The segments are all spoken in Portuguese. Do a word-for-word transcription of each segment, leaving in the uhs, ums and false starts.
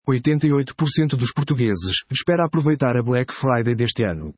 oitenta e oito por cento dos portugueses espera aproveitar a Black Friday deste ano.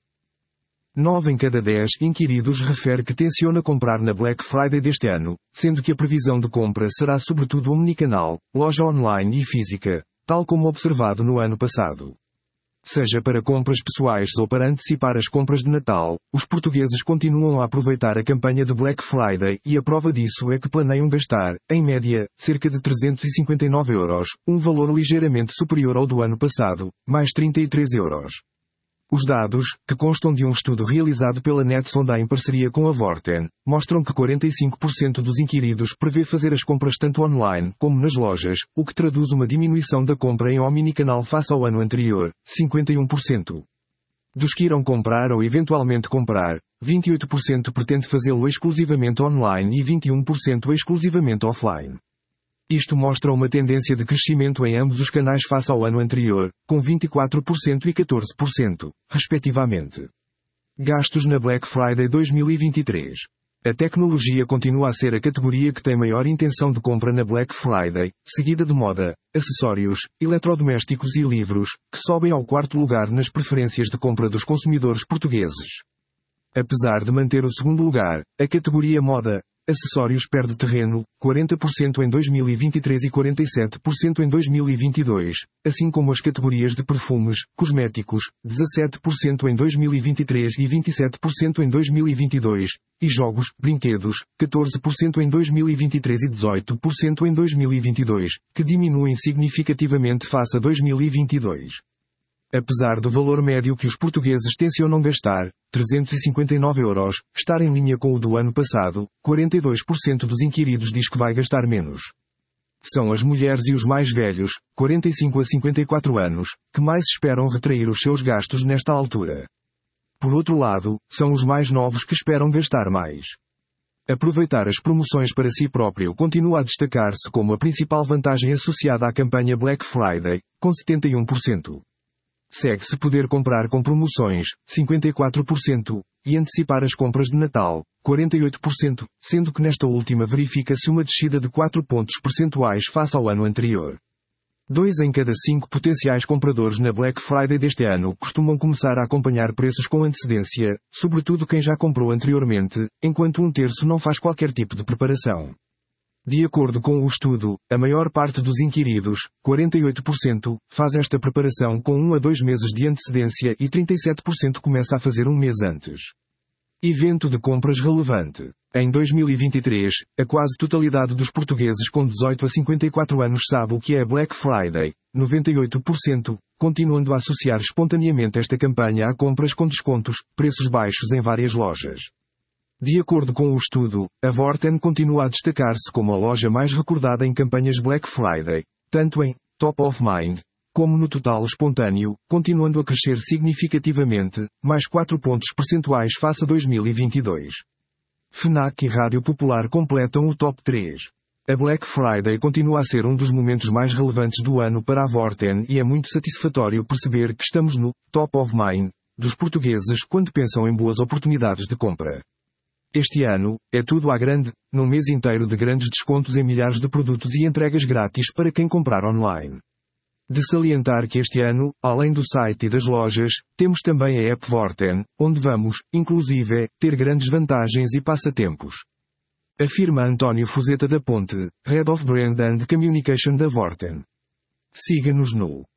nove em cada dez inquiridos refere que tenciona comprar na Black Friday deste ano, sendo que a previsão de compra será sobretudo omnicanal, loja online e física, tal como observado no ano passado. Seja para compras pessoais ou para antecipar as compras de Natal, os portugueses continuam a aproveitar a campanha de Black Friday e a prova disso é que planeiam gastar, em média, cerca de trezentos e cinquenta e nove euros, um valor ligeiramente superior ao do ano passado, mais trinta e três euros. Os dados, que constam de um estudo realizado pela NetSonda em parceria com a Vorten, mostram que quarenta e cinco por cento dos inquiridos prevê fazer as compras tanto online como nas lojas, o que traduz uma diminuição da compra em omnicanal face ao ano anterior, cinquenta e um por cento. Dos que irão comprar ou eventualmente comprar, vinte e oito por cento pretende fazê-lo exclusivamente online e vinte e um por cento exclusivamente offline. Isto mostra uma tendência de crescimento em ambos os canais face ao ano anterior, com vinte e quatro por cento e catorze por cento, respectivamente. Gastos na Black Friday dois mil e vinte e três. A tecnologia continua a ser a categoria que tem maior intenção de compra na Black Friday, seguida de moda, acessórios, eletrodomésticos e livros, que sobem ao quarto lugar nas preferências de compra dos consumidores portugueses. Apesar de manter o segundo lugar, a categoria moda, acessórios perde terreno, quarenta por cento em dois mil e vinte e três e quarenta e sete por cento em dois mil e vinte e dois, assim como as categorias de perfumes, cosméticos, dezassete por cento em dois mil e vinte e três e vinte e sete por cento em dois mil e vinte e dois, e jogos, brinquedos, catorze por cento em dois mil e vinte e três e dezoito por cento em dois mil e vinte e dois, que diminuem significativamente face a dois mil e vinte e dois. Apesar do valor médio que os portugueses tencionam gastar, trezentos e cinquenta e nove euros, estar em linha com o do ano passado, quarenta e dois por cento dos inquiridos diz que vai gastar menos. São as mulheres e os mais velhos, quarenta e cinco a cinquenta e quatro anos, que mais esperam retrair os seus gastos nesta altura. Por outro lado, são os mais novos que esperam gastar mais. Aproveitar as promoções para si próprio continua a destacar-se como a principal vantagem associada à campanha Black Friday, com setenta e um por cento. Segue-se poder comprar com promoções, cinquenta e quatro por cento, e antecipar as compras de Natal, quarenta e oito por cento, sendo que nesta última verifica-se uma descida de quatro pontos percentuais face ao ano anterior. Dois em cada cinco potenciais compradores na Black Friday deste ano costumam começar a acompanhar preços com antecedência, sobretudo quem já comprou anteriormente, enquanto um terço não faz qualquer tipo de preparação. De acordo com o estudo, a maior parte dos inquiridos, quarenta e oito por cento, faz esta preparação com um a dois meses de antecedência e trinta e sete por cento começa a fazer um mês antes. Evento de compras relevante. Em dois mil e vinte e três, a quase totalidade dos portugueses com dezoito a cinquenta e quatro anos sabe o que é Black Friday, noventa e oito por cento, continuando a associar espontaneamente esta campanha a compras com descontos, preços baixos em várias lojas. De acordo com o estudo, a Vorten continua a destacar-se como a loja mais recordada em campanhas Black Friday, tanto em top of mind, como no total espontâneo, continuando a crescer significativamente, mais quatro pontos percentuais face a dois mil e vinte e dois. FNAC e Rádio Popular completam o top três. A Black Friday continua a ser um dos momentos mais relevantes do ano para a Vorten e é muito satisfatório perceber que estamos no top of mind dos portugueses quando pensam em boas oportunidades de compra. Este ano, é tudo à grande, num mês inteiro de grandes descontos em milhares de produtos e entregas grátis para quem comprar online. De salientar que este ano, além do site e das lojas, temos também a app Vorten, onde vamos, inclusive, ter grandes vantagens e passatempos. Afirma António Fuzeta da Ponte, Head of Brand and Communication da Vorten. Siga-nos no